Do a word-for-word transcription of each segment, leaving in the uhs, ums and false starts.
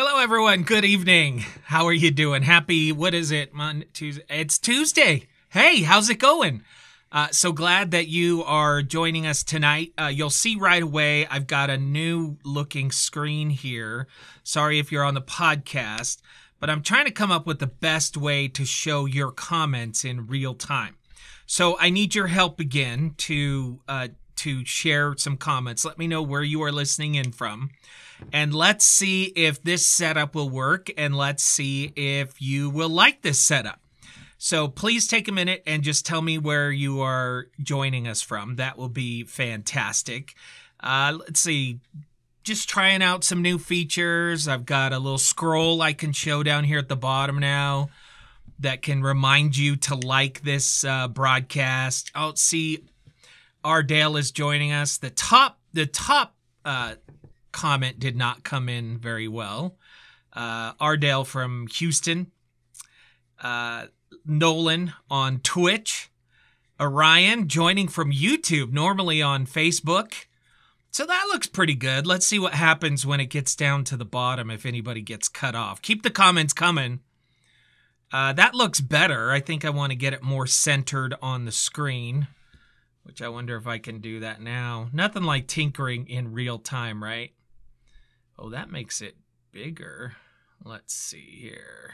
Hello, everyone. Good evening. How are you doing? Happy, what is it? Monday, Tuesday. It's Tuesday. Hey, how's it going? Uh, so glad that you are joining us tonight. Uh, you'll see right away, I've got a new looking screen here. Sorry if you're on the podcast, but I'm trying to come up with the best way to show your comments in real time. So I need your help again to uh, to share some comments. Let me know where you are listening in from. And let's see if this setup will work, and let's see if you will like this setup. So please take a minute and just tell me where you are joining us from. That will be fantastic. Uh, let's see. Just trying out some new features. I've got a little scroll I can show down here at the bottom now that can remind you to like this uh, broadcast. Oh, see, Ardale is joining us. The top, the top uh, comment did not come in very well. Uh, Ardale from Houston. Uh, Nolan on Twitch. Orion joining from YouTube, normally on Facebook. So that looks pretty good. Let's see what happens when it gets down to the bottom, if anybody gets cut off. Keep the comments coming. Uh, that looks better. I think I want to get it more centered on the screen, which I wonder if I can do that now. Nothing like tinkering in real time, right? Oh, that makes it bigger. Let's see here.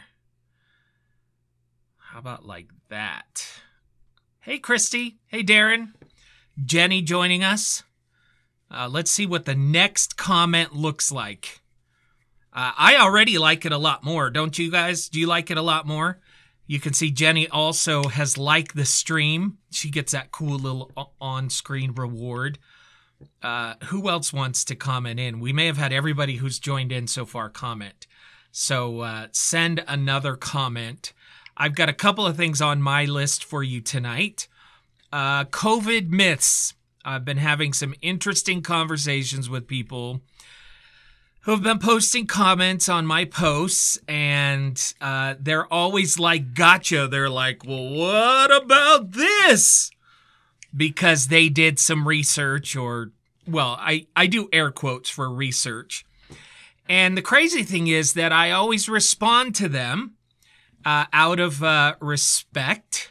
How about like that? Hey, Christy. Hey, Darren. Jenny joining us. Uh, let's see what the next comment looks like. Uh, I already like it a lot more. Don't you guys? Do you like it a lot more? You can see Jenny also has liked the stream. She gets that cool little on-screen reward. Uh, who else wants to comment in? We may have had everybody who's joined in so far comment. So uh, send another comment. I've got a couple of things on my list for you tonight. Uh, COVID myths. I've been having some interesting conversations with people who have been posting comments on my posts, and uh, they're always like, gotcha. They're like, well, what about this? Because they did some research, or, well, I, I do air quotes for research. And the crazy thing is that I always respond to them Uh, out of uh, respect,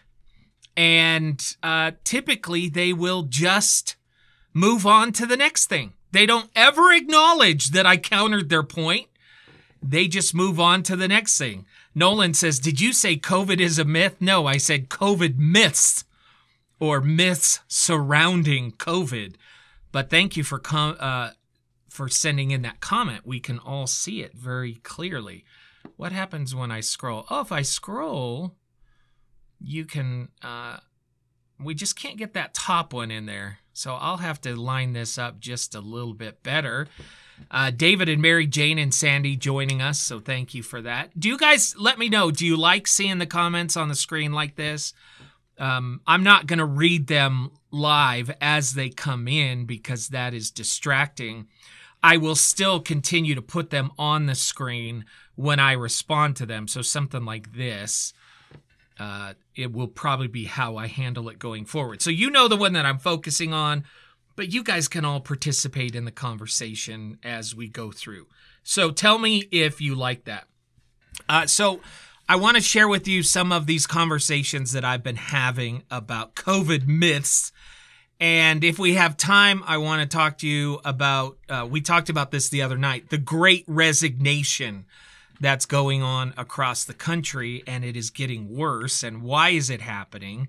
and uh, typically they will just move on to the next thing. They don't ever acknowledge that I countered their point. They just move on to the next thing. Nolan says, did you say COVID is a myth? No, I said COVID myths, or myths surrounding COVID. But thank you for com- uh, for sending in that comment. We can all see it very clearly. What happens when I scroll? Oh, if I scroll, you can, uh, we just can't get that top one in there. So I'll have to line this up just a little bit better. Uh, David and Mary Jane and Sandy joining us, so thank you for that. Do you guys, let me know, do you like seeing the comments on the screen like this? Um, I'm not going to read them live as they come in because that is distracting. I will still continue to put them on the screen when I respond to them. So something like this, uh, it will probably be how I handle it going forward. So you know the one that I'm focusing on, but you guys can all participate in the conversation as we go through. So tell me if you like that. Uh, so I want to share with you some of these conversations that I've been having about COVID myths. And if we have time, I want to talk to you about, uh, we talked about this the other night, the Great Resignation that's going on across the country, and it is getting worse. And why is it happening?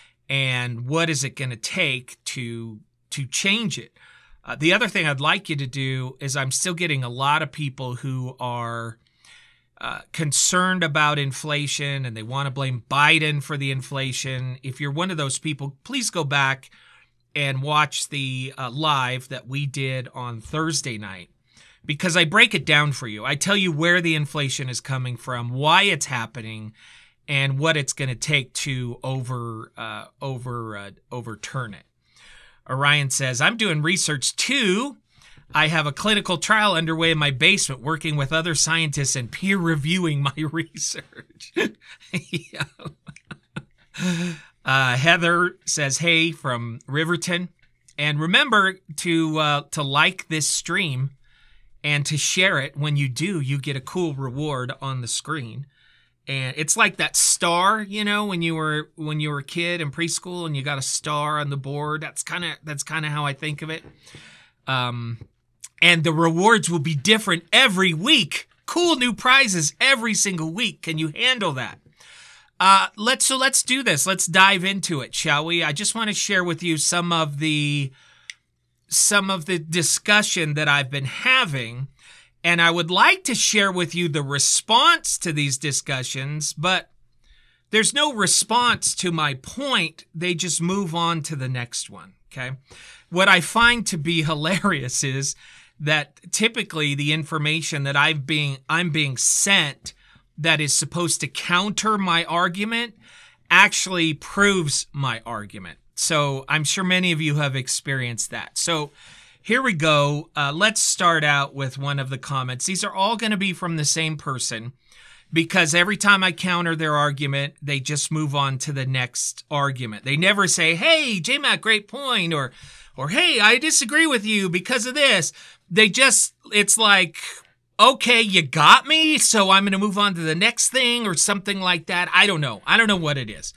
And what is it going to take to to change it? Uh, the other thing I'd like you to do is I'm still getting a lot of people who are uh, concerned about inflation, and they want to blame Biden for the inflation. If you're one of those people, please go back and watch the uh, live that we did on Thursday night, because I break it down for you. I tell you where the inflation is coming from, why it's happening, and what it's going to take to over uh, over uh, overturn it. Orion says, I'm doing research too. I have a clinical trial underway in my basement, working with other scientists and peer reviewing my research. Yeah. Uh, Heather says, hey, from Riverton. And remember to uh, to like this stream and to share it. When you do, you get a cool reward on the screen. And it's like that star, you know, when you were when you were a kid in preschool and you got a star on the board. That's kind of that's kind of how I think of it. Um, and the rewards will be different every week. Cool new prizes every single week. Can you handle that? Uh, let's so let's do this. Let's dive into it, shall we? I just want to share with you some of the some of the discussion that I've been having. And I would like to share with you the response to these discussions, but there's no response to my point. They just move on to the next one, okay? What I find to be hilarious is that typically the information that I've being, I'm being sent that is supposed to counter my argument actually proves my argument. So I'm sure many of you have experienced that. So here we go. Uh, let's start out with one of the comments. These are all going to be from the same person because every time I counter their argument, they just move on to the next argument. They never say, hey, J Mac, great point, or, or hey, I disagree with you because of this. They just, it's like, okay, you got me, so I'm going to move on to the next thing or something like that. I don't know. I don't know what it is.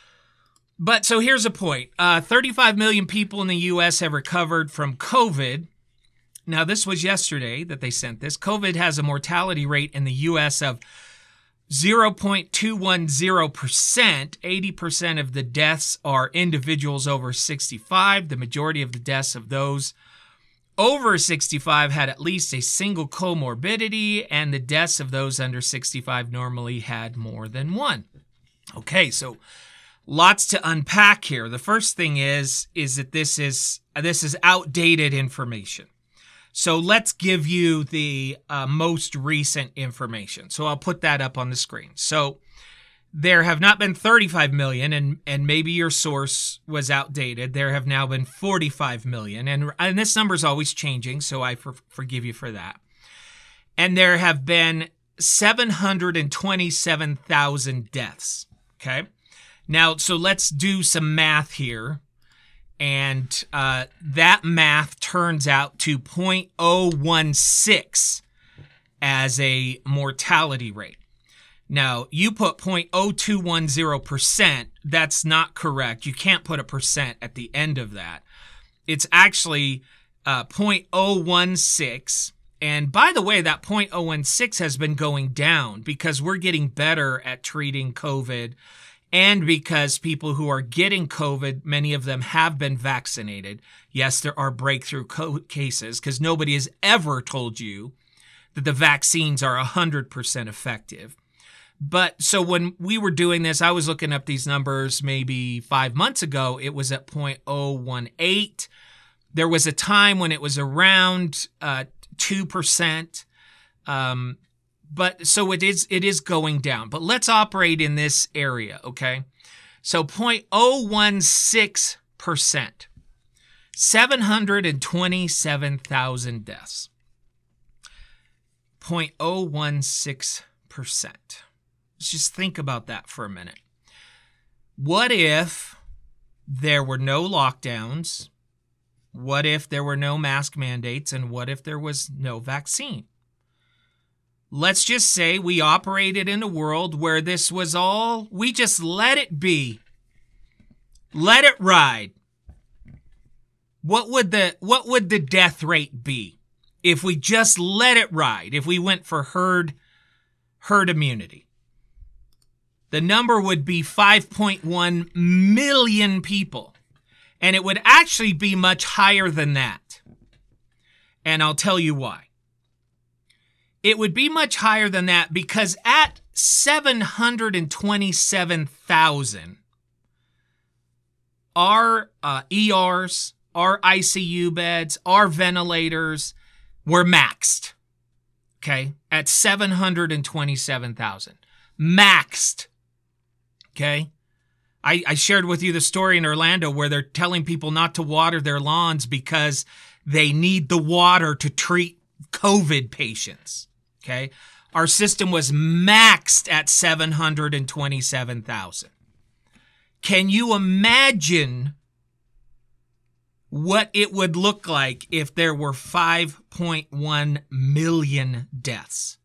But so here's a point. Uh, thirty-five million people in the U S have recovered from COVID. Now, this was yesterday that they sent this. COVID has a mortality rate in the U S of zero point two one zero percent. eighty percent of the deaths are individuals over sixty-five. The majority of the deaths of those over sixty-five had at least a single comorbidity, and the deaths of those under sixty-five normally had more than one. Okay, so lots to unpack here. The first thing is, is that this is this is outdated information. So let's give you the uh, most recent information. So I'll put that up on the screen. So there have not been thirty-five million, and, and maybe your source was outdated. There have now been forty-five million, and, and this number is always changing, so I for, forgive you for that. And there have been seven hundred twenty-seven thousand deaths, okay? Now, so let's do some math here. And uh, that math turns out to zero point zero one six as a mortality rate. Now, you put zero point zero two one zero percent. That's not correct. You can't put a percent at the end of that. It's actually uh, zero point zero one six. And by the way, that zero point zero one six has been going down because we're getting better at treating COVID. And because people who are getting COVID, many of them have been vaccinated. Yes, there are breakthrough co- cases because nobody has ever told you that the vaccines are one hundred percent effective. But so when we were doing this, I was looking up these numbers maybe five months ago. It was at zero point zero one eight. There was a time when it was around uh, two percent. Um But so it is it is going down. But let's operate in this area, okay? So zero point zero one six percent. seven hundred twenty-seven thousand deaths. zero point zero one six percent. Let's just think about that for a minute. What if there were no lockdowns? What if there were no mask mandates? And what if there was no vaccine? Let's just say we operated in a world where this was all, we just let it be. Let it ride. What would the what would the death rate be if we just let it ride? If we went for herd herd immunity? The number would be five point one million people. And it would actually be much higher than that. And I'll tell you why. It would be much higher than that because at seven hundred twenty-seven thousand, our uh, E Rs, our I C U beds, our ventilators were maxed, okay, at seven hundred twenty-seven thousand. Maxed, okay? I, I shared with you the story in Orlando where they're telling people not to water their lawns because they need the water to treat COVID patients. Okay, our system was maxed at seven hundred twenty-seven thousand. Can you imagine what it would look like if there were five point one million deaths.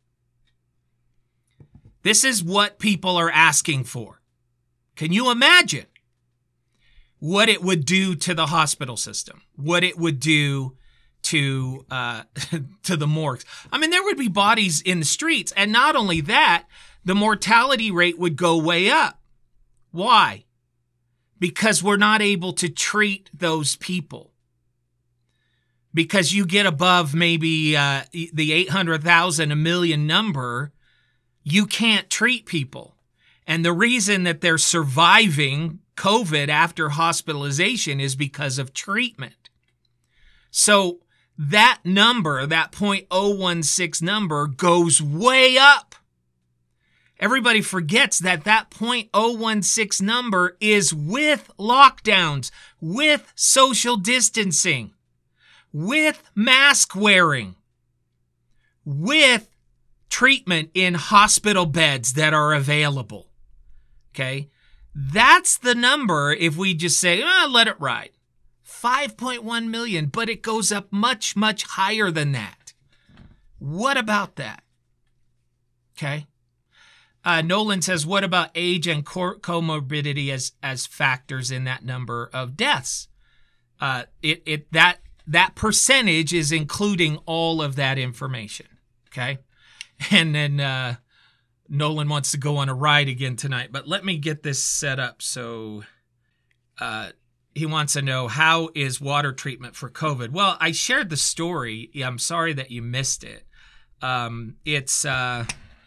This is what people are asking for. Can you imagine what it would do to the hospital system? What it would do to uh, to the morgues? I mean, there would be bodies in the streets. And not only that, the mortality rate would go way up. Why? Because we're not able to treat those people. Because you get above maybe uh, the eight hundred thousand, a million number, you can't treat people. And the reason that they're surviving COVID after hospitalization is because of treatment. So that number, that zero point zero one six number, goes way up. Everybody forgets that that zero point zero one six number is with lockdowns, with social distancing, with mask wearing, with treatment in hospital beds that are available. Okay? That's the number if we just say, oh, let it ride. five point one million, but it goes up much, much higher than that. What about that? Okay? Uh, Nolan says, what about age and co- comorbidity as, as factors in that number of deaths? Uh, it, it, that, that percentage is including all of that information. Okay? And then, uh, Nolan wants to go on a ride again tonight, but let me get this set up. So, uh, he wants to know, how is water treatment for COVID? Well, I shared the story. I'm sorry that you missed it. Um, it's, uh,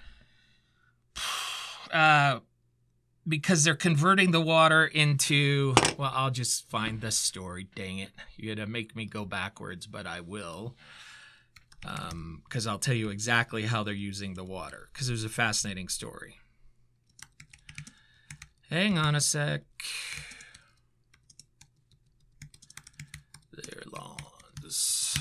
Uh, because they're converting the water into, well, I'll just find the story. Dang it. You're going to make me go backwards, but I will. Um, because I'll tell you exactly how they're using the water, because there's a fascinating story. Hang on a sec. Their lawns.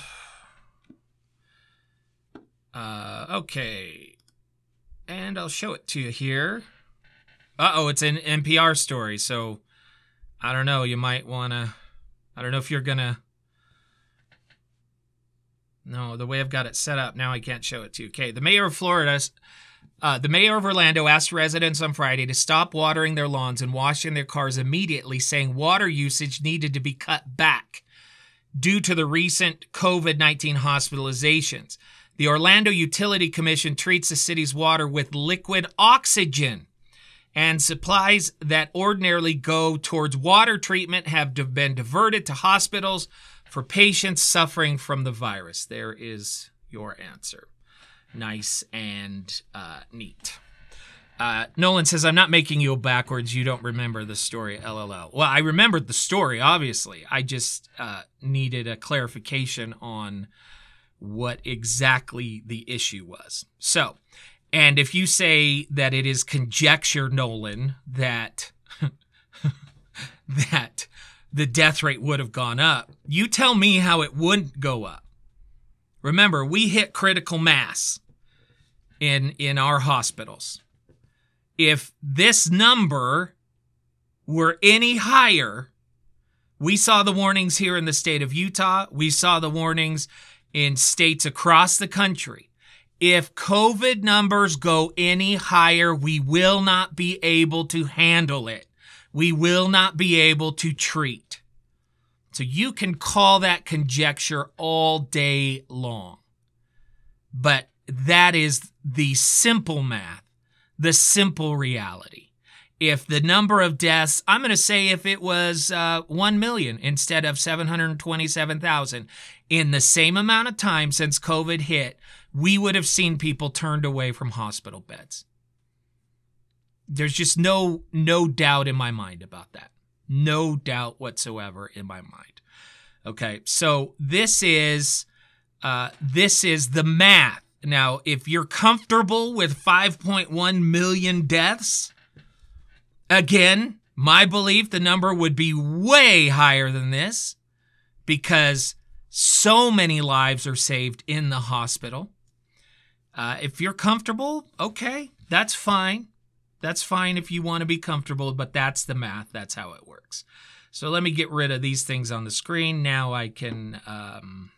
Uh, okay. And I'll show it to you here. Uh-oh, it's an N P R story, so I don't know, you might want to, I don't know if you're going to, no, the way I've got it set up, now I can't show it to you. Okay, the mayor of Florida, uh, the mayor of Orlando asked residents on Friday to stop watering their lawns and washing their cars immediately, saying water usage needed to be cut back due to the recent COVID nineteen hospitalizations. The Orlando Utility Commission treats the city's water with liquid oxygen, and supplies that ordinarily go towards water treatment have been diverted to hospitals for patients suffering from the virus. There is your answer. Nice and uh, neat. Uh, Nolan says, I'm not making you go backwards. You don't remember the story, LOL. Well, I remembered the story, obviously. I just uh, needed a clarification on what exactly the issue was. So, and if you say that it is conjecture, Nolan, that that the death rate would have gone up, you tell me how it wouldn't go up. Remember, we hit critical mass in in our hospitals. If this number were any higher, we saw the warnings here in the state of Utah. We saw the warnings in states across the country. If COVID numbers go any higher, we will not be able to handle it. We will not be able to treat. So you can call that conjecture all day long. But that is the simple math, the simple reality. If the number of deaths, I'm going to say if it was uh, one million instead of seven hundred twenty-seven thousand, in the same amount of time since COVID hit, we would have seen people turned away from hospital beds. There's just no no doubt in my mind about that. No doubt whatsoever in my mind. Okay, so this is uh, this is the math. Now, if you're comfortable with five point one million deaths, again, my belief, the number would be way higher than this because so many lives are saved in the hospital. Uh, if you're comfortable, okay, that's fine. That's fine if you want to be comfortable, but that's the math. That's how it works. So let me get rid of these things on the screen. Now I can um,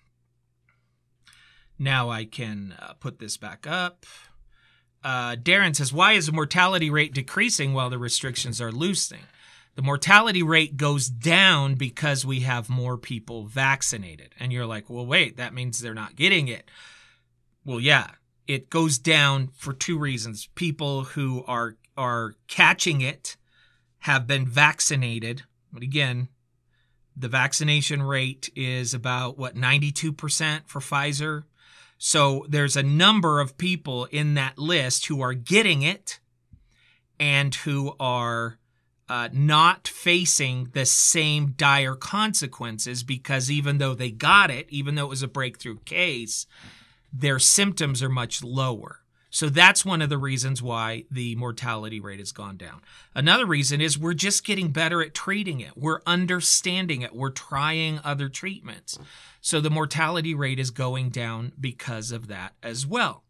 now I can uh, put this back up. Uh, Darren says, why is the mortality rate decreasing while the restrictions are loosening? The mortality rate goes down because we have more people vaccinated. And you're like, well, wait, that means they're not getting it. Well, yeah, it goes down for two reasons. People who are are catching it have been vaccinated. But again, the vaccination rate is about, what, ninety-two percent for Pfizer? So there's a number of people in that list who are getting it and who are uh, not facing the same dire consequences because even though they got it, even though it was a breakthrough case, their symptoms are much lower. So that's one of the reasons why the mortality rate has gone down. Another reason is we're just getting better at treating it. We're understanding it. We're trying other treatments. So the mortality rate is going down because of that as well.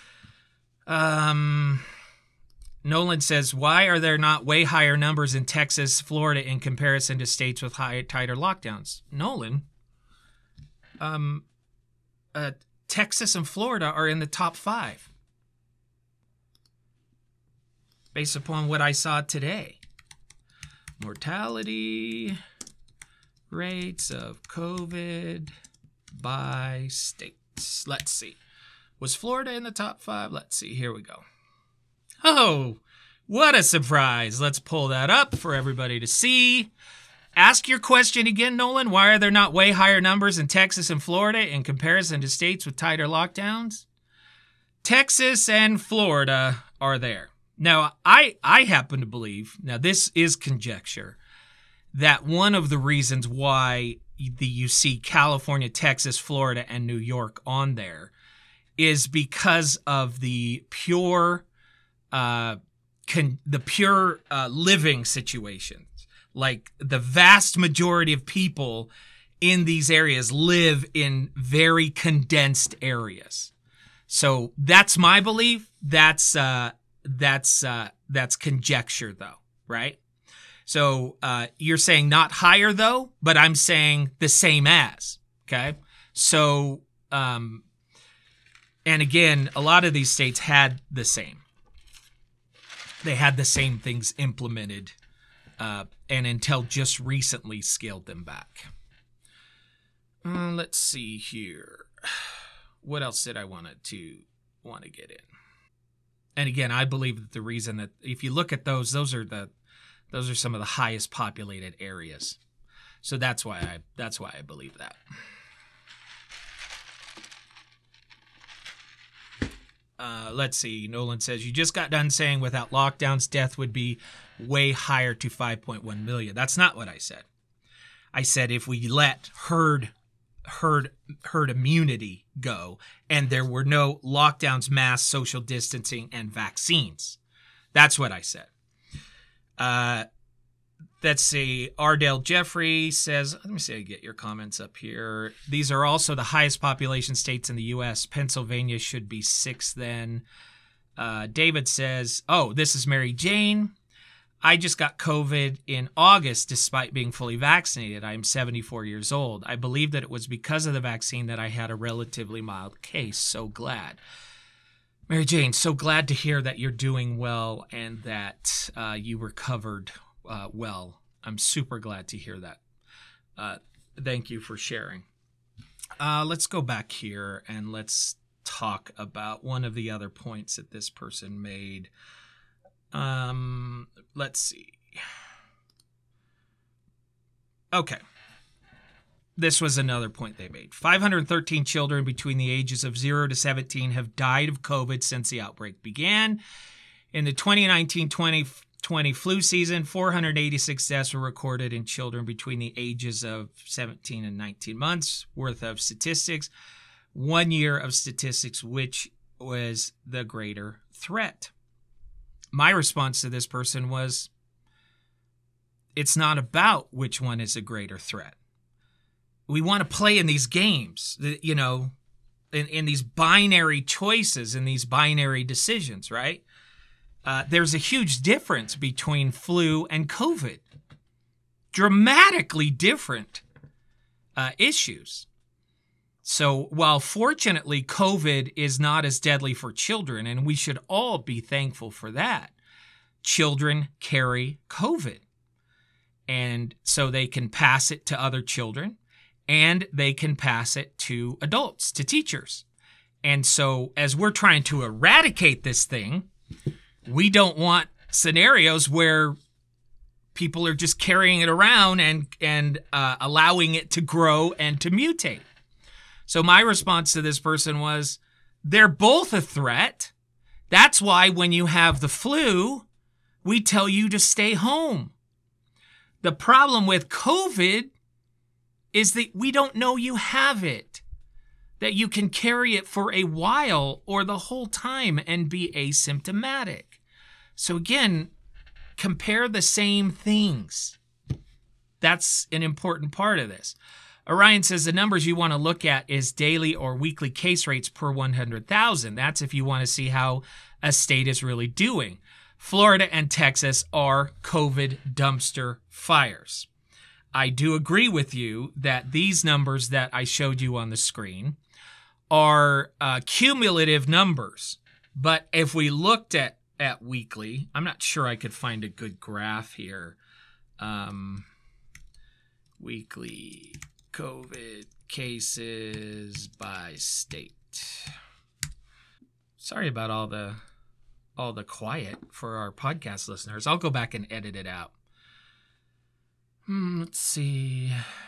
Um, Nolan says, why are there not way higher numbers in Texas, Florida in comparison to states with high, tighter lockdowns? Nolan, um, uh, Texas and Florida are in the top five. Based upon what I saw today. Mortality rates of COVID by states. Let's see. Was Florida in the top five? Let's see. Here we go. Oh, what a surprise. Let's pull that up for everybody to see. Ask your question again, Nolan. Why are there not way higher numbers in Texas and Florida in comparison to states with tighter lockdowns? Texas and Florida are there. Now, I, I happen to believe, now this is conjecture, that one of the reasons why the, you see California, Texas, Florida, and New York on there is because of the pure, uh, con, the pure uh, living situations. Like the vast majority of people in these areas live in very condensed areas. So that's my belief. That's uh, that's uh, that's conjecture, though, right? So uh, you're saying not higher, though, but I'm saying the same as. Okay, so um, and again, a lot of these states had the same. They had the same things implemented, uh, and until just recently scaled them back. Uh, let's see here. What else did I want to want to get in? And again, I believe that the reason that if you look at those, those are the those are some of the highest populated areas. So that's why I that's why I believe that. Uh, let's see. Nolan says, you just got done saying without lockdowns, death would be way higher to five point one million. That's not what I said. I said if we let herd herd herd immunity go and there were no lockdowns, mass social distancing, and vaccines. That's what I said. Uh, let's see. Ardell Jeffrey says, let me see, I get your comments up here. These are also the highest population states in the U S. Pennsylvania should be sixth then. Uh, David says, oh, this is Mary Jane. I just got COVID in August despite being fully vaccinated. I am seventy-four years old. I believe that it was because of the vaccine that I had a relatively mild case. So glad. Mary Jane, so glad to hear that you're doing well and that uh, you recovered uh, well. I'm super glad to hear that. Uh, thank you for sharing. Uh, let's go back here and let's talk about one of the other points that this person made. Um, let's see. Okay. This was another point they made. five hundred thirteen children between the ages of zero to seventeen have died of COVID since the outbreak began. In the twenty nineteen twenty twenty flu season, four hundred eighty-six deaths were recorded in children between the ages of seventeen and nineteen months worth of statistics. One year of statistics, which was the greater threat. My response to this person was, it's not about which one is a greater threat. We want to play in these games, you know, in, in these binary choices, in these binary decisions, right? Uh, there's a huge difference between flu and COVID. dramatically different uh, issues. So while fortunately COVID is not as deadly for children, and we should all be thankful for that, children carry COVID. And so they can pass it to other children, and they can pass it to adults, to teachers. And so as we're trying to eradicate this thing, we don't want scenarios where people are just carrying it around and, and uh, allowing it to grow and to mutate. So my response to this person was, they're both a threat. That's why when you have the flu, we tell you to stay home. The problem with COVID is that we don't know you have it, that you can carry it for a while or the whole time and be asymptomatic. So again, compare the same things. That's an important part of this. Orion says the numbers you want to look at is daily or weekly case rates per one hundred thousand. That's if you want to see how a state is really doing. Florida and Texas are COVID dumpster fires. I do agree with you that these numbers that I showed you on the screen are uh, cumulative numbers. But if we looked at, at weekly, I'm not sure I could find a good graph here. Um, weekly COVID cases by state. Sorry about all the all the quiet for our podcast listeners. I'll go back and edit it out. Hmm, let's see.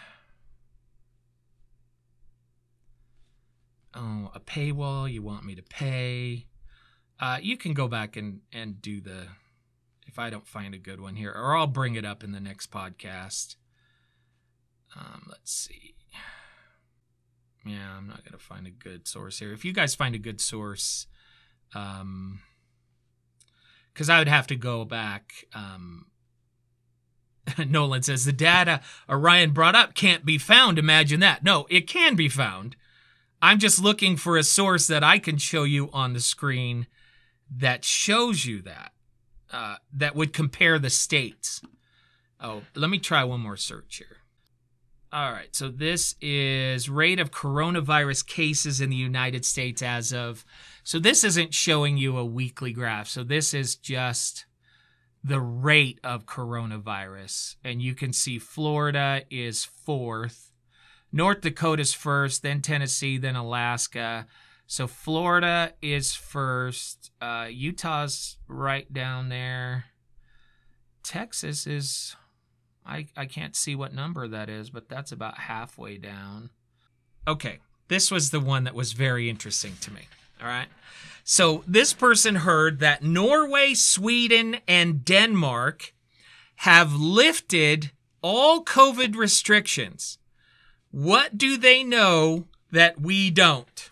Oh, a paywall you want me to pay. Uh, you can go back and, and do the, if I don't find a good one here, or I'll bring it up in the next podcast. Um, let's see. Yeah, I'm not going to find a good source here. If you guys find a good source, um, because I would have to go back. Um, Nolan says, the data Orion brought up can't be found. Imagine that. No, it can be found. I'm just looking for a source that I can show you on the screen that shows you that, uh, that would compare the states. Oh, let me try one more search here. All right, so this is rate of coronavirus cases in the United States as of, so this isn't showing you a weekly graph. So this is just the rate of coronavirus. And you can see Florida is fourth, North Dakota's first, then Tennessee, then Alaska. So Florida is first, uh, Utah's right down there. Texas is... I, I can't see what number that is, but that's about halfway down. Okay, this was the one that was very interesting to me, all right? So this person heard that Norway, Sweden, and Denmark have lifted all COVID restrictions. What do they know that we don't?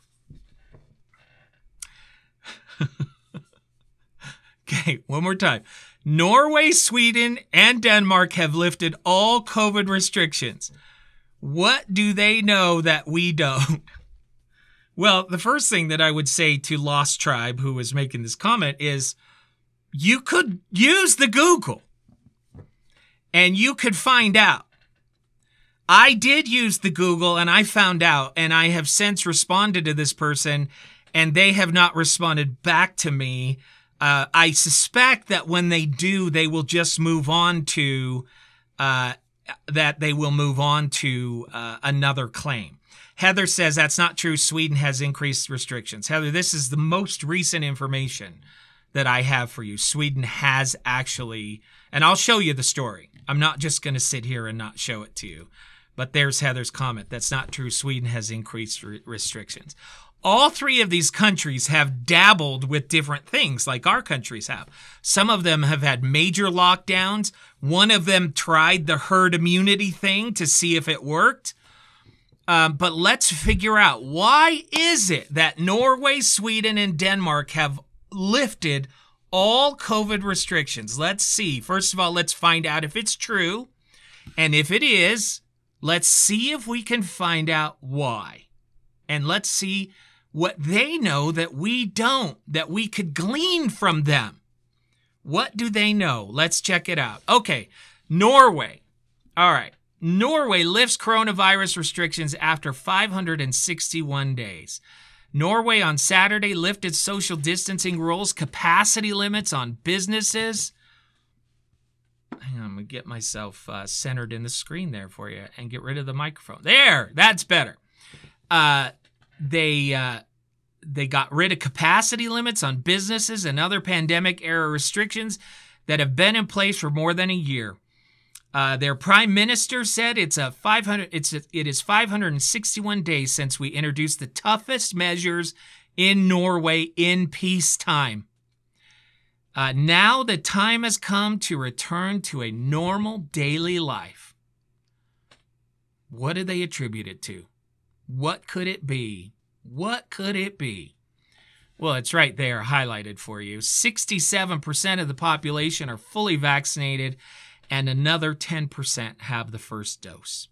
Okay, one more time. Norway, Sweden, and Denmark have lifted all COVID restrictions. What do they know that we don't? Well, the first thing that I would say to Lost Tribe, who was making this comment, is you could use the Google and you could find out. I did use the Google and I found out, and I have since responded to this person and they have not responded back to me. Uh, I suspect that when they do, they will just move on to, uh, that they will move on to uh, another claim. Heather says that's not true. Sweden has increased restrictions. Heather, this is the most recent information that I have for you. Sweden has actually, and I'll show you the story. I'm not just going to sit here and not show it to you. But there's Heather's comment. That's not true. Sweden has increased re- restrictions. All three of these countries have dabbled with different things like our countries have. Some of them have had major lockdowns. One of them tried the herd immunity thing to see if it worked. Um, but let's figure out, why is it that Norway, Sweden, and Denmark have lifted all COVID restrictions? Let's see. First of all, let's find out if it's true. And if it is, let's see if we can find out why. And let's see what they know that we don't, that we could glean from them. What do they know? Let's check it out. Okay, Norway. All right. Norway lifts coronavirus restrictions after five hundred sixty-one days. Norway on Saturday lifted social distancing rules, capacity limits on businesses. Hang on, I'm going to get myself uh, centered in the screen there for you and get rid of the microphone. There, that's better. Uh, they uh, they got rid of capacity limits on businesses and other pandemic-era restrictions that have been in place for more than a year. Uh, their prime minister said it's a five hundred. It's a, it is five hundred sixty-one days since we introduced the toughest measures in Norway in peacetime. Uh, now the time has come to return to a normal daily life. What did they attribute it to? What could it be? What could it be? Well, it's right there highlighted for you. sixty-seven percent of the population are fully vaccinated, and another ten percent have the first dose.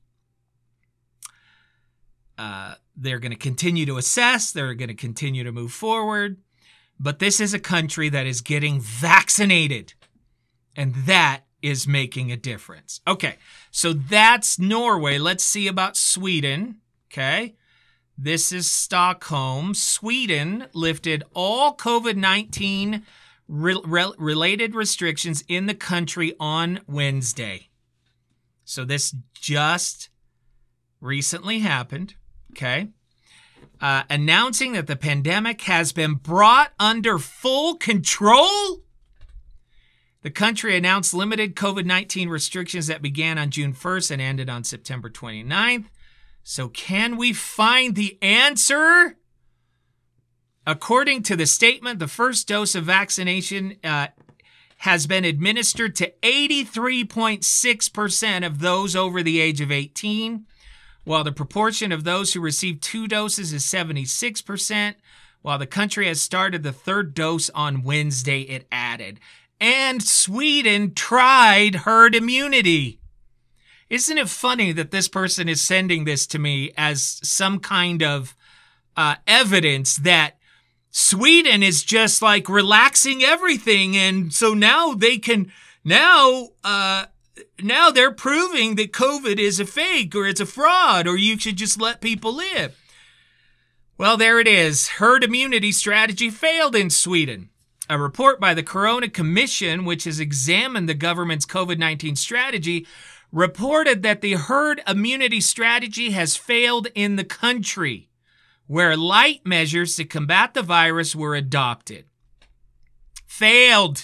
Uh, they're going to continue to assess. They're going to continue to move forward. But this is a country that is getting vaccinated, and that is making a difference. Okay, so that's Norway. Let's see about Sweden. Okay, this is Stockholm. Sweden lifted all COVID nineteen re- re- related restrictions in the country on Wednesday. So this just recently happened. Okay. Uh, announcing that the pandemic has been brought under full control. The country announced limited COVID nineteen restrictions that began on June first and ended on September twenty-ninth. So can we find the answer? According to the statement, the first dose of vaccination uh, has been administered to eighty-three point six percent of those over the age of eighteen. While the proportion of those who received two doses is seventy-six percent, while the country has started the third dose on Wednesday, it added. And Sweden tried herd immunity. Isn't it funny that this person is sending this to me as some kind of uh, evidence that Sweden is just like relaxing everything, and so now they can, now, uh, Now they're proving that COVID is a fake or it's a fraud or you should just let people live. Well, there it is. Herd immunity strategy failed in Sweden. A report by the Corona Commission, which has examined the government's COVID nineteen strategy, reported that the herd immunity strategy has failed in the country, where light measures to combat the virus were adopted. Failed.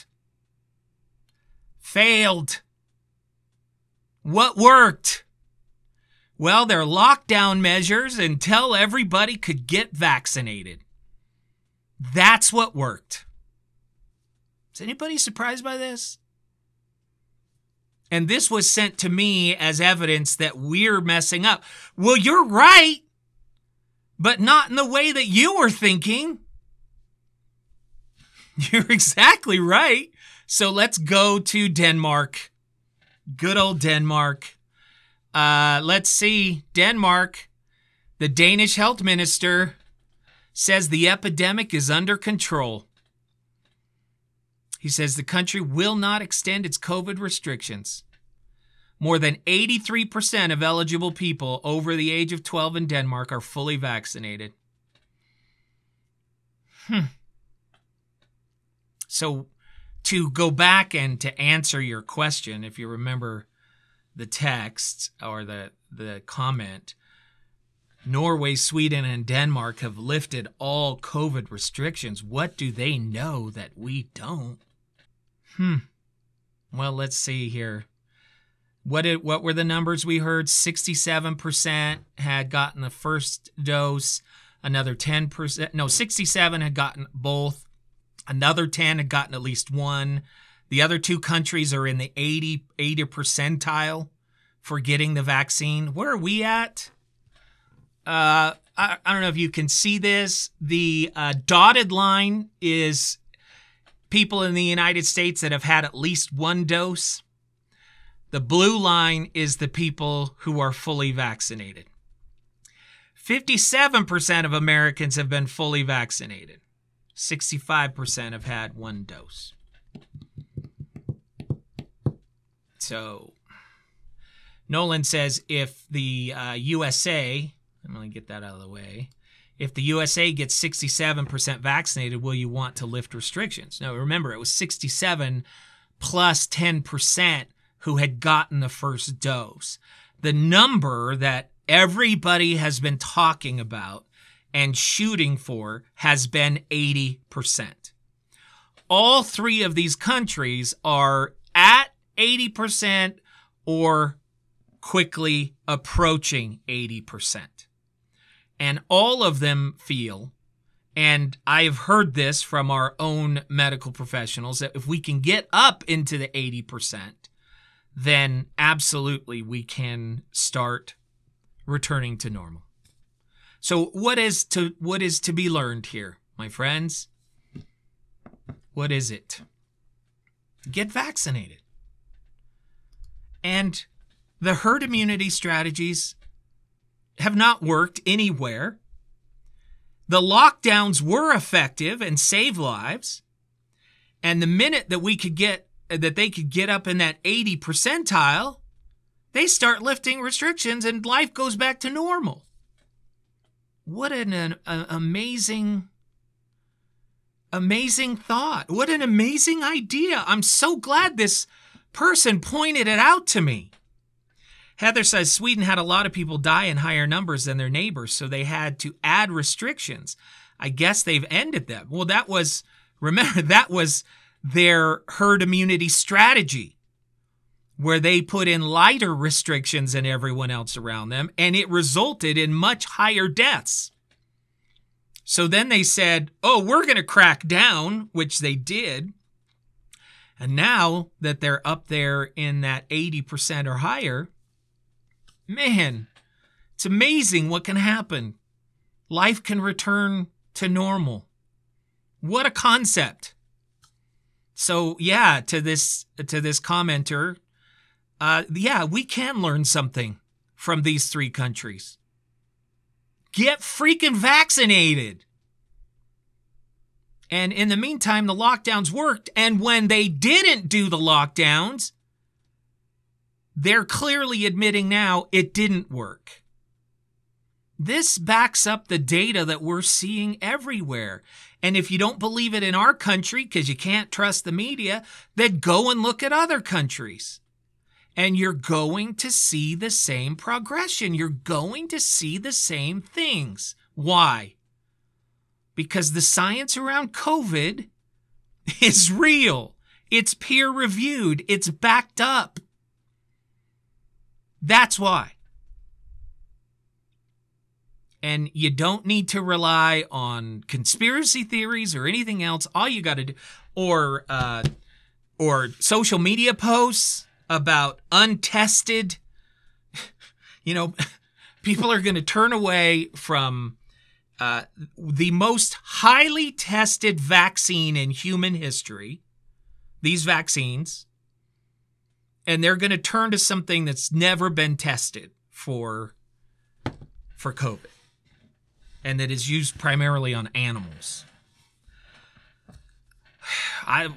Failed. What worked? Well, their lockdown measures until everybody could get vaccinated. That's what worked. Is anybody surprised by this? And this was sent to me as evidence that we're messing up. Well, you're right, but not in the way that you were thinking. You're exactly right. So let's go to Denmark. Good old Denmark. Uh, let's see. Denmark. The Danish health minister says the epidemic is under control. He says the country will not extend its COVID restrictions. More than eighty-three percent of eligible people over the age of twelve in Denmark are fully vaccinated. Hmm. So, to go back and to answer your question, if you remember the text or the, the comment, Norway, Sweden, and Denmark have lifted all COVID restrictions. What do they know that we don't? Hmm. Well, let's see here. What did, what were the numbers we heard? sixty-seven percent had gotten the first dose. Another ten percent, no, sixty-seven had gotten both. Another ten had gotten at least one. The other two countries are in the eighty, eighty percentile for getting the vaccine. Where are we at? Uh, I, I don't know if you can see this. The uh, dotted line is people in the United States that have had at least one dose. The blue line is the people who are fully vaccinated. fifty-seven percent of Americans have been fully vaccinated. sixty-five percent have had one dose. So, Nolan says if the uh, U S A, I'm going to get that out of the way, if the U S A gets sixty-seven percent vaccinated, will you want to lift restrictions? Now, remember, it was sixty-seven plus ten percent who had gotten the first dose. The number that everybody has been talking about and shooting for has been eighty percent. All three of these countries are at eighty percent or quickly approaching eighty percent. And all of them feel, and I've heard this from our own medical professionals, that if we can get up into the eighty percent, then absolutely we can start returning to normal. So what is to what is to be learned here, my friends? What is it? Get vaccinated. And the herd immunity strategies have not worked anywhere. The lockdowns were effective and saved lives. And the minute that we could get, that they could get up in that eighty percentile, they start lifting restrictions and life goes back to normal. What an, an, an amazing, amazing thought. What an amazing idea. I'm so glad this person pointed it out to me. Heather says Sweden had a lot of people die in higher numbers than their neighbors, so they had to add restrictions. I guess they've ended them. Well, that was, remember, that was their herd immunity strategy, where they put in lighter restrictions than everyone else around them, and it resulted in much higher deaths. So then they said, oh, we're going to crack down, which they did. And now that they're up there in that eighty percent or higher, man, it's amazing what can happen. Life can return to normal. What a concept. So yeah, to this to this commenter, uh, yeah, we can learn something from these three countries. Get freaking vaccinated. And in the meantime, the lockdowns worked. And when they didn't do the lockdowns, they're clearly admitting now it didn't work. This backs up the data that we're seeing everywhere. And if you don't believe it in our country because you can't trust the media, then go and look at other countries. And you're going to see the same progression. You're going to see the same things. Why? Because the science around COVID is real. It's peer-reviewed. It's backed up. That's why. And you don't need to rely on conspiracy theories or anything else. All you got to do, or uh, or social media posts about untested, you know, people are going to turn away from uh, the most highly tested vaccine in human history, these vaccines, and they're going to turn to something that's never been tested for, for COVID, and that is used primarily on animals. I,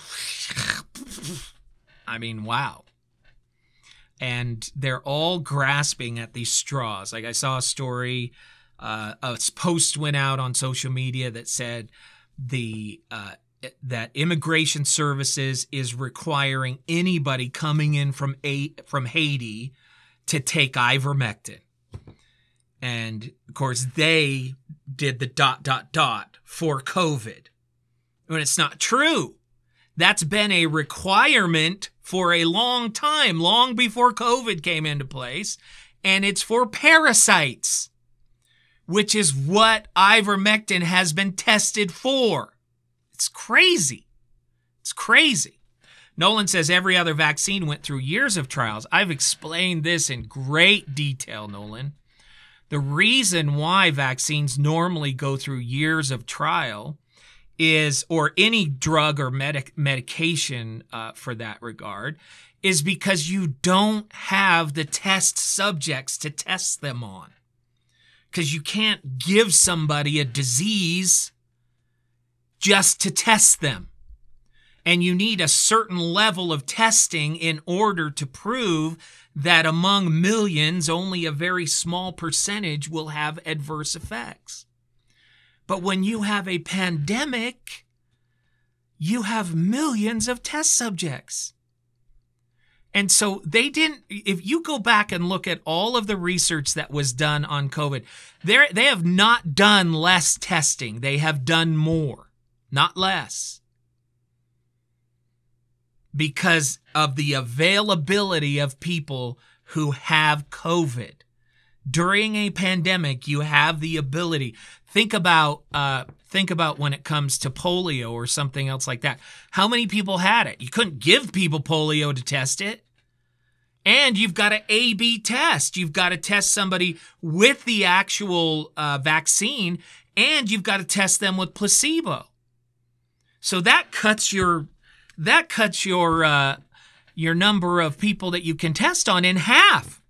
I mean, wow. And they're all grasping at these straws. Like I saw a story, uh, a post went out on social media that said the uh, that immigration services is requiring anybody coming in from a, from Haiti to take ivermectin. And of course, they did the dot, dot, dot for COVID. When it's not true. That's been a requirement for a long time, long before COVID came into place. And it's for parasites, which is what ivermectin has been tested for. It's crazy. It's crazy. Nolan says every other vaccine went through years of trials. I've explained this in great detail, Nolan. The reason why vaccines normally go through years of trial is, or any drug or medic, medication uh, for that regard, is because you don't have the test subjects to test them on. Because you can't give somebody a disease just to test them. And you need a certain level of testing in order to prove that among millions, only a very small percentage will have adverse effects. But when you have a pandemic, you have millions of test subjects. And so they didn't, if you go back and look at all of the research that was done on COVID, they they have not done less testing. They have done more, not less. Because of the availability of people who have COVID. During a pandemic, you have the ability. Think about uh, think about when it comes to polio or something else like that. How many people had it? You couldn't give people polio to test it. And you've got to A B test. You've got to test somebody with the actual uh, vaccine, and you've got to test them with placebo. So that cuts your that cuts your uh, your number of people that you can test on in half.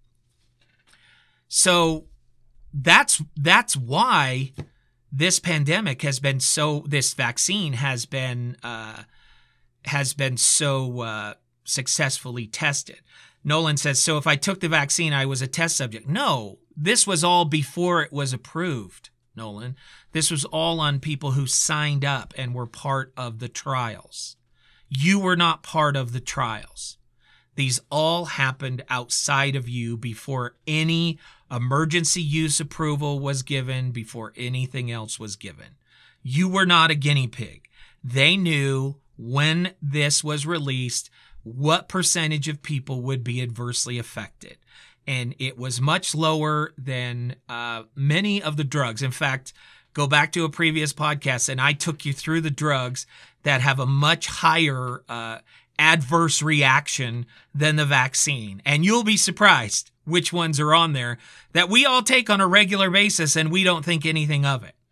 So that's that's why this pandemic has been so. This vaccine has been uh, has been so uh, successfully tested. Nolan says, so if I took the vaccine, I was a test subject. No, this was all before it was approved, Nolan. This was all on people who signed up and were part of the trials. You were not part of the trials. These all happened outside of you before any emergency use approval was given, before anything else was given. You were not a guinea pig. They knew when this was released what percentage of people would be adversely affected. And it was much lower than uh, many of the drugs. In fact, go back to a previous podcast and I took you through the drugs that have a much higher uh, adverse reaction than the vaccine. And you'll be surprised which ones are on there that we all take on a regular basis and we don't think anything of it.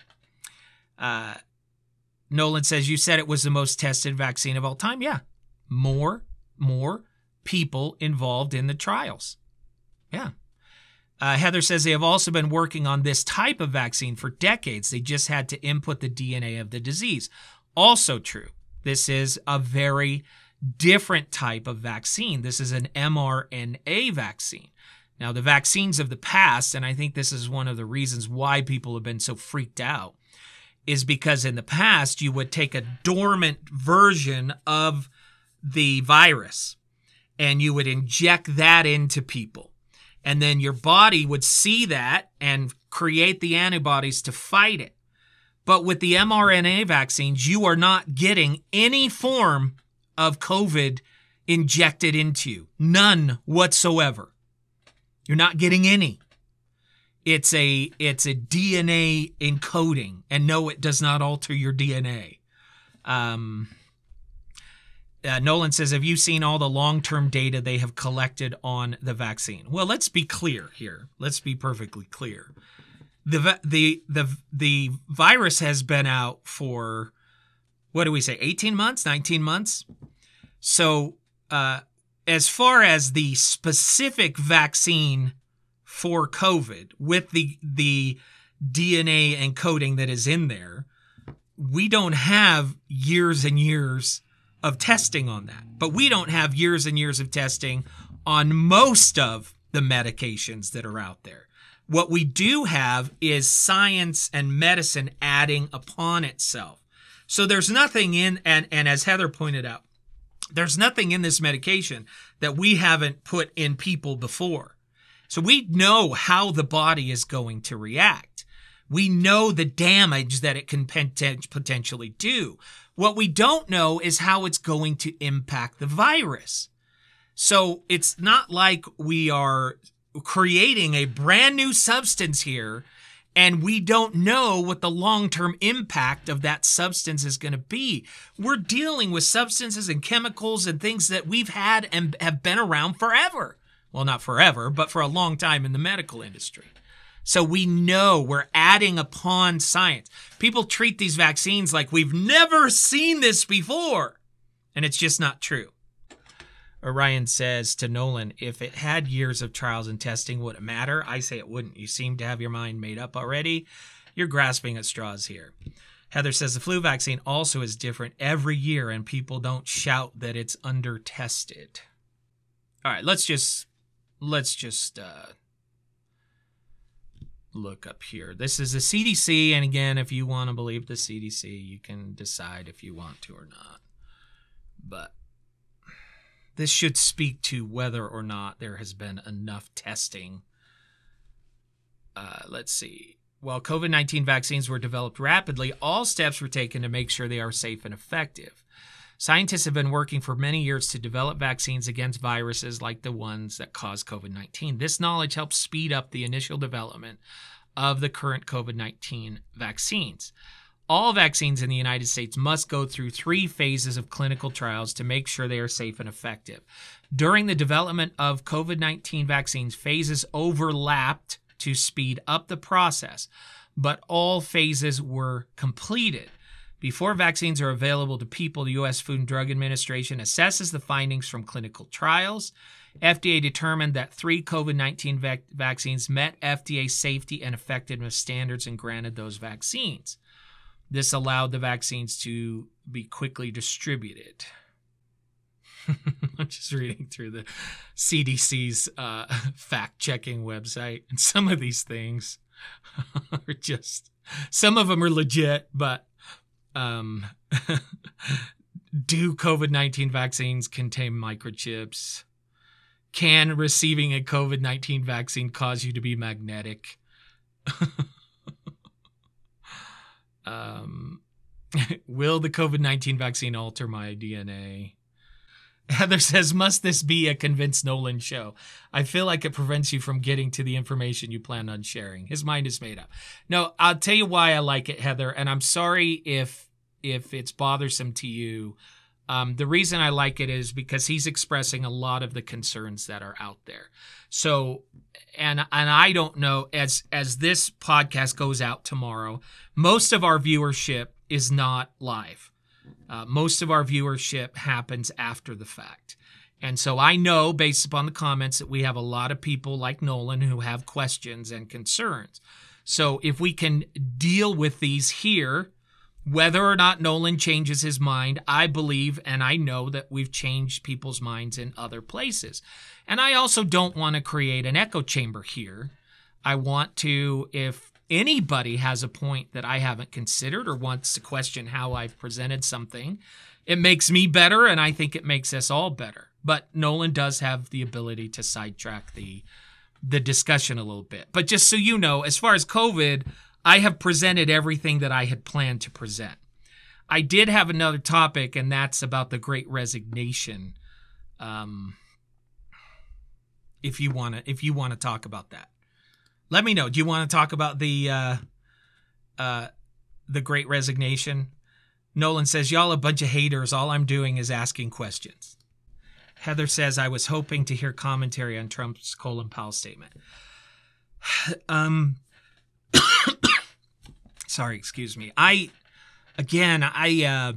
Uh, Nolan says, you said it was the most tested vaccine of all time. Yeah, more. more people involved in the trials. Yeah. Uh, Heather says they have also been working on this type of vaccine for decades. They just had to input the D N A of the disease. Also true. This is a very different type of vaccine. This is an M R N A vaccine. Now, the vaccines of the past, and I think this is one of the reasons why people have been so freaked out, is because in the past, you would take a dormant version of the virus and you would inject that into people. And then your body would see that and create the antibodies to fight it. But with the M R N A vaccines, you are not getting any form of COVID injected into you. None whatsoever. You're not getting any. It's a, it's a D N A encoding. And no, it does not alter your D N A. Um... Uh, Nolan says, have you seen all the long-term data they have collected on the vaccine? Well, let's be clear here. Let's be perfectly clear. The the the the virus has been out for, what do we say, eighteen months, nineteen months? So uh, as far as the specific vaccine for COVID with the the D N A encoding that is in there, we don't have years and years of testing on that. But we don't have years and years of testing on most of the medications that are out there. What we do have is science and medicine adding upon itself. So there's nothing in, and, and as Heather pointed out, there's nothing in this medication that we haven't put in people before. So we know how the body is going to react. We know the damage that it can potentially do. What we don't know is how it's going to impact the virus. So it's not like we are creating a brand new substance here and we don't know what the long-term impact of that substance is going to be. We're dealing with substances and chemicals and things that we've had and have been around forever. Well, not forever, but for a long time in the medical industry. So we know we're adding upon science. People treat these vaccines like we've never seen this before. And it's just not true. Orion says to Nolan, if it had years of trials and testing, would it matter? I say it wouldn't. You seem to have your mind made up already. You're grasping at straws here. Heather says the flu vaccine also is different every year and people don't shout that it's under tested. All right, let's just let's just uh, look up here. This is the C D C, and again, if you want to believe the C D C, you can decide if you want to or not. But this should speak to whether or not there has been enough testing. Uh, let's see. While COVID nineteen vaccines were developed rapidly, all steps were taken to make sure they are safe and effective. Scientists have been working for many years to develop vaccines against viruses like the ones that cause COVID nineteen. This knowledge helps speed up the initial development of the current COVID nineteen vaccines. All vaccines in the United States must go through three phases of clinical trials to make sure they are safe and effective. During the development of COVID nineteen vaccines, phases overlapped to speed up the process, but all phases were completed. Before vaccines are available to people, the U S Food and Drug Administration assesses the findings from clinical trials. F D A determined that three COVID nineteen vac- vaccines met F D A safety and effectiveness standards and granted those vaccines. This allowed the vaccines to be quickly distributed. I'm just reading through the C D C's uh, fact-checking website, and some of these things are just, some of them are legit, but um, do COVID nineteen vaccines contain microchips? Can receiving a COVID nineteen vaccine cause you to be magnetic? um, will the COVID nineteen vaccine alter my D N A? Heather says, must this be a Convince Nolan show? I feel like it prevents you from getting to the information you plan on sharing. His mind is made up. No, I'll tell you why I like it, Heather, and I'm sorry if if it's bothersome to you. Um, the reason I like it is because he's expressing a lot of the concerns that are out there. So, and and I don't know, as as this podcast goes out tomorrow, most of our viewership is not live. Uh, most of our viewership happens after the fact. And so I know, based upon the comments, that we have a lot of people like Nolan who have questions and concerns. So if we can deal with these here, whether or not Nolan changes his mind, I believe and I know that we've changed people's minds in other places. And I also don't want to create an echo chamber here. I want to, if anybody has a point that I haven't considered or wants to question how I've presented something, it makes me better, and I think it makes us all better. But Nolan does have the ability to sidetrack the the discussion a little bit. But just so you know, as far as COVID, I have presented everything that I had planned to present. I did have another topic, and that's about the Great Resignation. Um, if you want to, if you want to talk about that. Let me know. Do you want to talk about the uh, uh, the Great Resignation? Nolan says, y'all a bunch of haters. All I'm doing is asking questions. Heather says, I was hoping to hear commentary on Trump's Colin Powell statement. um, sorry, excuse me. I, again, I, uh,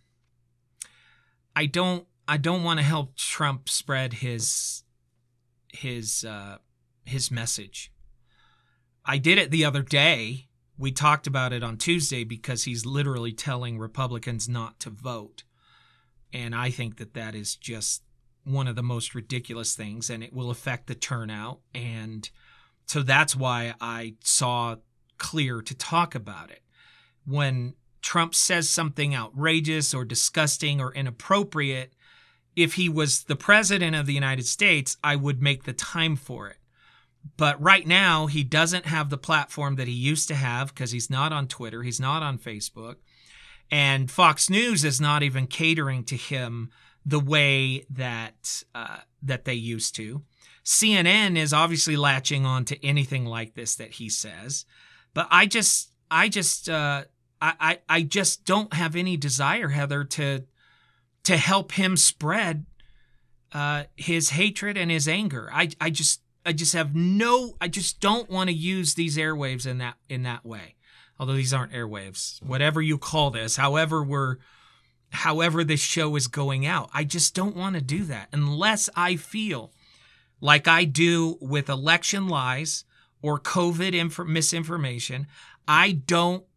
I don't, I don't want to help Trump spread his, his, uh, his message. I did it the other day. We talked about it on Tuesday because he's literally telling Republicans not to vote. And I think that that is just one of the most ridiculous things, and it will affect the turnout. And so that's why I saw clear to talk about it. When Trump says something outrageous or disgusting or inappropriate, if he was the president of the United States, I would make the time for it. But right now, he doesn't have the platform that he used to have because he's not on Twitter. He's not on Facebook. And Fox News is not even catering to him the way that uh, that they used to. C N N is obviously latching on to anything like this that he says. But I just, I just, uh, I, I, I just don't have any desire, Heather, to to help him spread uh, his hatred and his anger. I, I just, I just have no, I just don't want to use these airwaves in that in that way. Although these aren't airwaves, whatever you call this, however we're, however this show is going out, I just don't want to do that unless I feel like I do with election lies or COVID inf- misinformation. I don't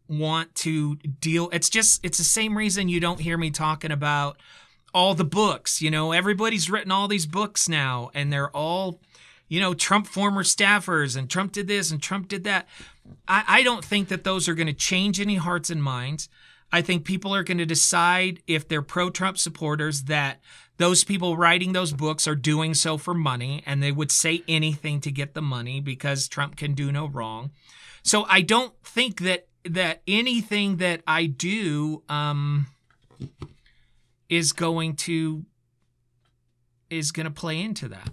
want to deal. It's just, it's the same reason you don't hear me talking about all the books. You know, everybody's written all these books now, and they're all, you know, Trump former staffers, and Trump did this and Trump did that. I, I don't think that those are going to change any hearts and minds. I think people are going to decide, if they're pro-Trump supporters, that those people writing those books are doing so for money, and they would say anything to get the money because Trump can do no wrong. So I don't think that that anything that I do um, is going to is going to play into that.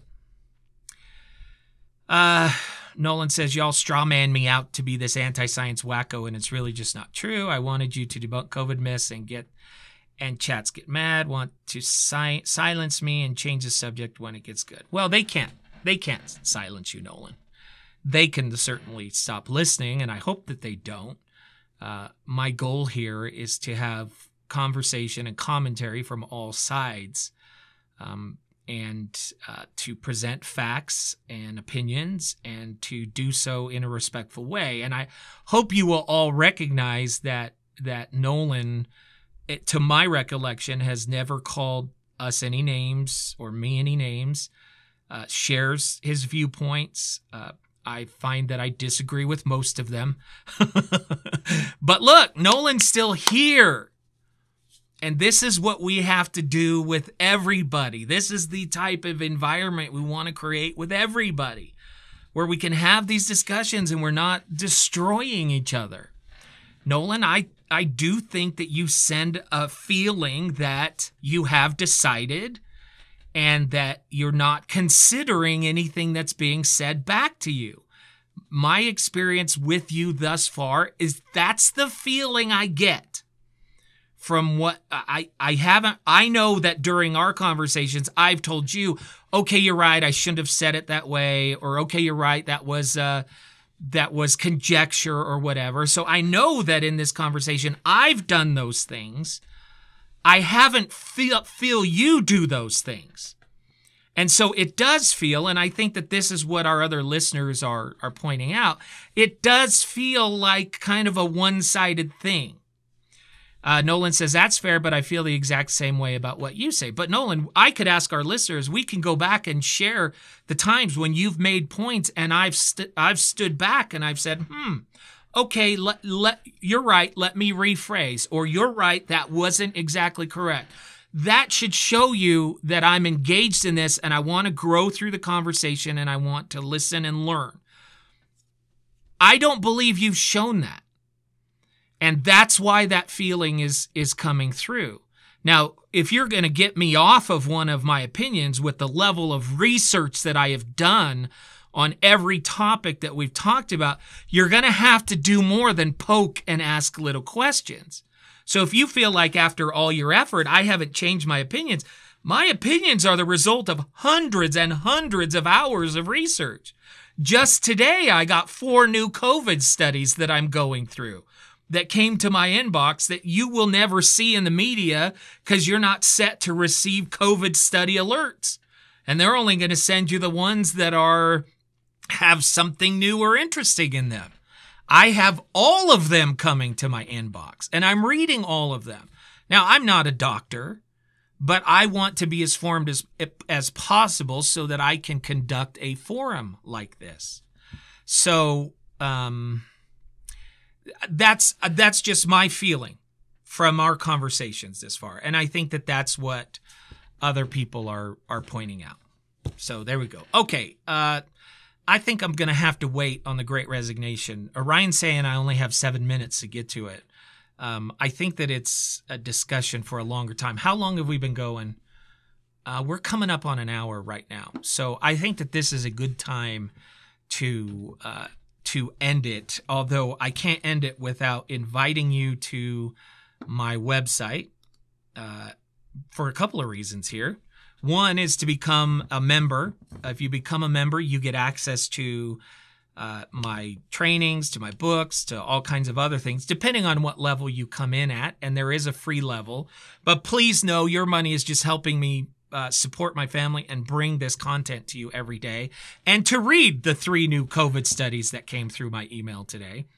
Uh, Nolan says, y'all straw man me out to be this anti-science wacko, and it's really just not true. I wanted you to debunk COVID myths and get and chats get mad, want to si- silence me and change the subject when it gets good. Well, they can't. They can't silence you, Nolan. They can certainly stop listening, and I hope that they don't. Uh, my goal here is to have conversation and commentary from all sides, um, and uh, to present facts and opinions, and to do so in a respectful way. And I hope you will all recognize that that Nolan, it, to my recollection, has never called us any names or me any names, uh, shares his viewpoints. Uh, I find that I disagree with most of them. But look, Nolan's still here. And this is what we have to do with everybody. This is the type of environment we want to create with everybody, where we can have these discussions and we're not destroying each other. Nolan, I, I do think that you send a feeling that you have decided and that you're not considering anything that's being said back to you. My experience with you thus far is that's the feeling I get from what I, I haven't. I know that during our conversations, I've told you, okay, you're right, I shouldn't have said it that way, or okay, you're right, that was uh, that was conjecture or whatever. So I know that in this conversation, I've done those things. I haven't feel feel you do those things. And so it does feel, and I think that this is what our other listeners are, are pointing out, it does feel like kind of a one-sided thing. Uh, Nolan says, that's fair, but I feel the exact same way about what you say. But Nolan, I could ask our listeners, we can go back and share the times when you've made points and I've st- I've stood back and I've said, hmm, okay, let, let, you're right, let me rephrase. Or you're right, that wasn't exactly correct. That should show you that I'm engaged in this and I want to grow through the conversation and I want to listen and learn. I don't believe you've shown that. And that's why that feeling is is coming through. Now, if you're going to get me off of one of my opinions with the level of research that I have done on every topic that we've talked about, you're going to have to do more than poke and ask little questions. So if you feel like after all your effort, I haven't changed my opinions, my opinions are the result of hundreds and hundreds of hours of research. Just today, I got four new COVID studies that I'm going through that came to my inbox that you will never see in the media because you're not set to receive COVID study alerts. And they're only going to send you the ones that are have something new or interesting in them. I have all of them coming to my inbox, and I'm reading all of them. Now, I'm not a doctor, but I want to be as informed as, as possible so that I can conduct a forum like this. So, um... That's that's just my feeling from our conversations this far. And I think that that's what other people are are pointing out. So there we go. Okay, uh, I think I'm going to have to wait on the Great Resignation. Orion's saying I only have seven minutes to get to it. Um, I think that it's a discussion for a longer time. How long have we been going? Uh, we're coming up on an hour right now. So I think that this is a good time to... Uh, to end it, although I can't end it without inviting you to my website uh, for a couple of reasons here. One is to become a member. If you become a member, you get access to uh, my trainings, to my books, to all kinds of other things, depending on what level you come in at. And there is a free level. But please know your money is just helping me Uh, support my family and bring this content to you every day, and to read the three new COVID studies that came through my email today.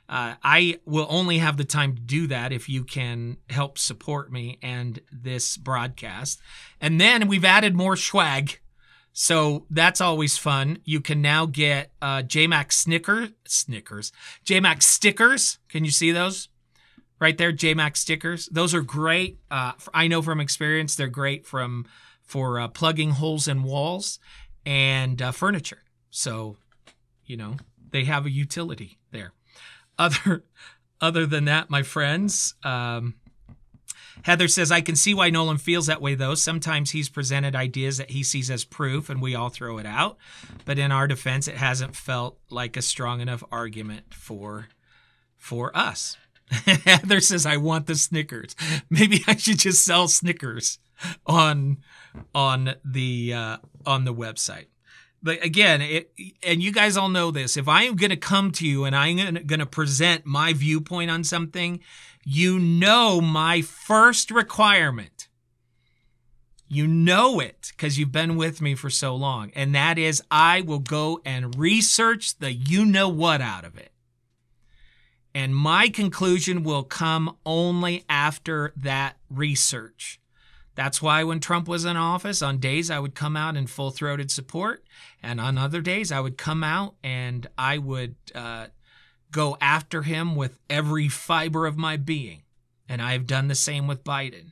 Uh, I will only have the time to do that if you can help support me and this broadcast. And then we've added more swag. So that's always fun. You can now get uh, J Max Snickers, Snickers, J Max stickers. Can you see those? Right there, J Max stickers. Those are great. Uh, I know from experience, they're great from for uh, plugging holes in walls and uh, furniture. So, you know, they have a utility there. Other, other than that, my friends, um, Heather says, I can see why Nolan feels that way, though. Sometimes he's presented ideas that he sees as proof, and we all throw it out. But in our defense, it hasn't felt like a strong enough argument for, for us. Heather says, I want the Snickers. Maybe I should just sell Snickers on on the uh, on the website. But again, it, and you guys all know this, if I am going to come to you and I'm going to present my viewpoint on something, you know my first requirement, you know it because you've been with me for so long, and that is I will go and research the you-know-what out of it. And my conclusion will come only after that research. That's why when Trump was in office, on days I would come out in full-throated support, and on other days I would come out and I would uh, go after him with every fiber of my being. And I've done the same with Biden.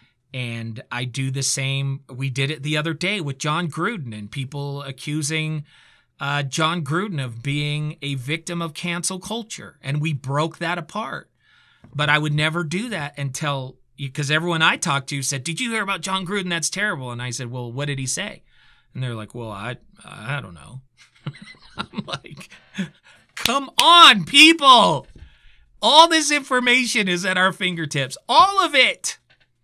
And I do the same. We did it the other day with John Gruden and people accusing uh, John Gruden of being a victim of cancel culture. And we broke that apart. But I would never do that until... Because everyone I talked to said, did you hear about John Gruden? That's terrible. And I said, well, what did he say? And they're like, well, I I don't know. I'm like, come on, people. All this information is at our fingertips. All of it.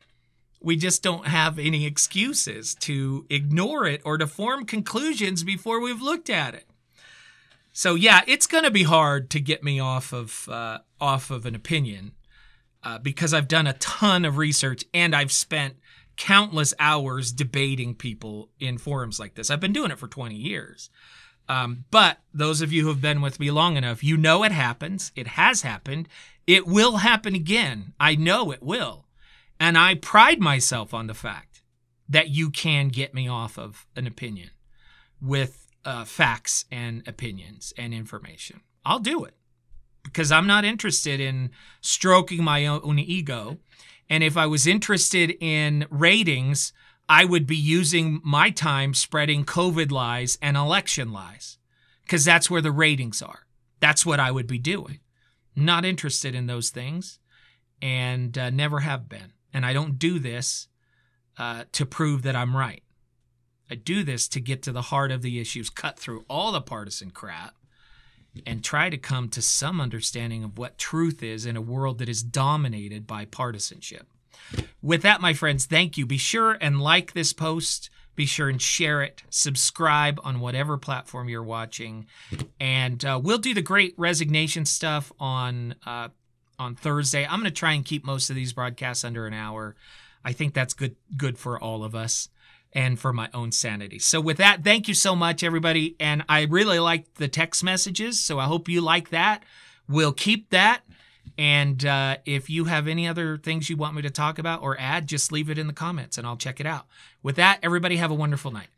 We just don't have any excuses to ignore it or to form conclusions before we've looked at it. So, yeah, it's going to be hard to get me off of uh, off of an opinion. Uh, because I've done a ton of research and I've spent countless hours debating people in forums like this. I've been doing it for twenty years. Um, but those of you who have been with me long enough, you know it happens. It has happened. It will happen again. I know it will. And I pride myself on the fact that you can get me off of an opinion with uh, facts and opinions and information. I'll do it. Because I'm not interested in stroking my own ego. And if I was interested in ratings, I would be using my time spreading COVID lies and election lies. Because that's where the ratings are. That's what I would be doing. Not interested in those things and uh, never have been. And I don't do this uh, to prove that I'm right. I do this to get to the heart of the issues, cut through all the partisan crap, and try to come to some understanding of what truth is in a world that is dominated by partisanship. With that, my friends, thank you. Be sure and like this post. Be sure and share it. Subscribe on whatever platform you're watching. And uh, we'll do the Great Resignation stuff on uh, on Thursday. I'm going to try and keep most of these broadcasts under an hour. I think that's good good for all of us. And for my own sanity. So with that, thank you so much, everybody. And I really liked the text messages, so I hope you like that. We'll keep that. And uh, if you have any other things you want me to talk about or add, just leave it in the comments, and I'll check it out. With that, everybody have a wonderful night.